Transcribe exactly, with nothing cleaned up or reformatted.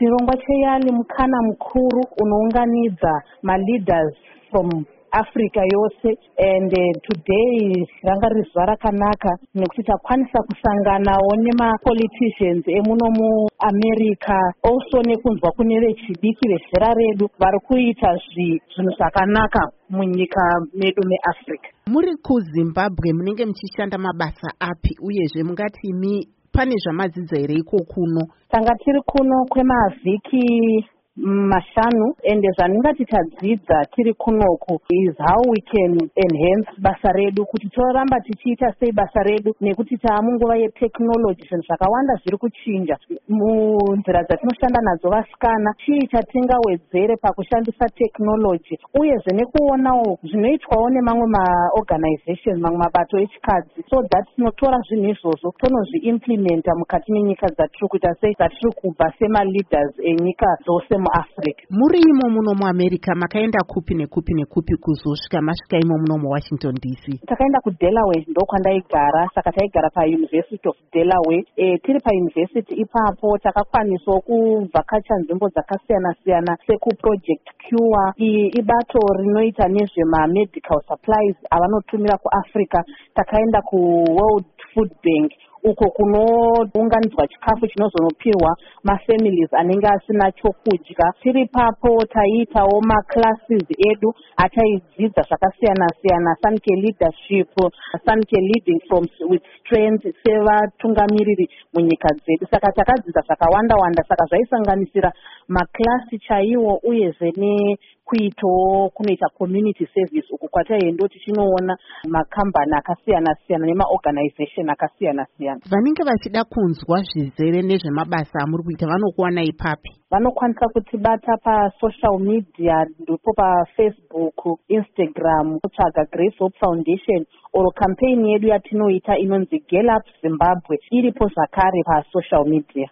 chirongwa cheyali mukana mukuru unounganidza maleaders from Africa yose, and uh, today ranga riri zuva rakanaka nekuti takwanisa kusanganawo nemapoliticians emuno muAmerica, also nekunzwa kune vechidiki vezera redu vari kuita zvinhu zvakanaka munyika medu meAfrica. Muri kuZimbabwe munenge muchishanda mabasa api, uyezve mungati imi pane zvamadzidza here iko kuno? Tanga tiri kuno kwemavhiki mashanu, ende zvaningati tadzidza tiri kunoku is how we can enhance basa redu, kuti toramba tichiita sei basa redu, nekuti taamunguva yeteknoloji, zvinhu zvakawanda zviri kuchinja munzira dzatinoshanda nadzo vasikana. Chii chatingawedzere pakushandisa teknoloji, uyezve nekuonawo zvinoitwawo nemamwe maorganization, mamwe mabato echikadzi, so that tinotora zvinhu izvozvo tonozviimplementa mukati menyika dzatiri kuita sei, dzatiri kubva semaleaders enyika dzose muAfrica. Muri imo muno muAmerica makaenda kupi nekupi nekupi kuzosvika masvika imo muno muWashington D C? Takaenda kuDelaware, ndokwandaigara, saka taigara paUniversity of Delaware. E, tiri pauniversity ipapo takakwanisawo kuvhakacha nzvimbo dzakasiyana siyana sekuproject Cure. Iyi ibato rinoita nezvemamedical supplies avanotumira kuAfrica. Takaenda kuWorld Food Bank, uko kunounganidzwa chikafu chinozonopirwa mafamilies anenge asina chokudya. Tiri papo taiitawo maclasses edu ataidzidza zvakasiyana siyana, Sanke leadership, Sanke leading from with strength, sevatungamiriri munyika dzedu. Saka takadzidza zvakawanda wanda, saka zvaisanganisira maklasi chaiwo, uyezve nekuitawo kunoita community service, uku kwataienda tichinoona makambani akasiyana siyana nemaorganization akasiyana siyana. Vanenge vachida kunzwa zvizere nezvemabasa amuri kuita vanokuwana ipapi? Vanokwanisa kutibata pasocial media, ndipo paFacebook, Instagram, kutsvaga Grace Hope Foundation, oro campaign yedu yatinoita inonzi Girl Up Zimbabwe iripo zvakare pasocial media.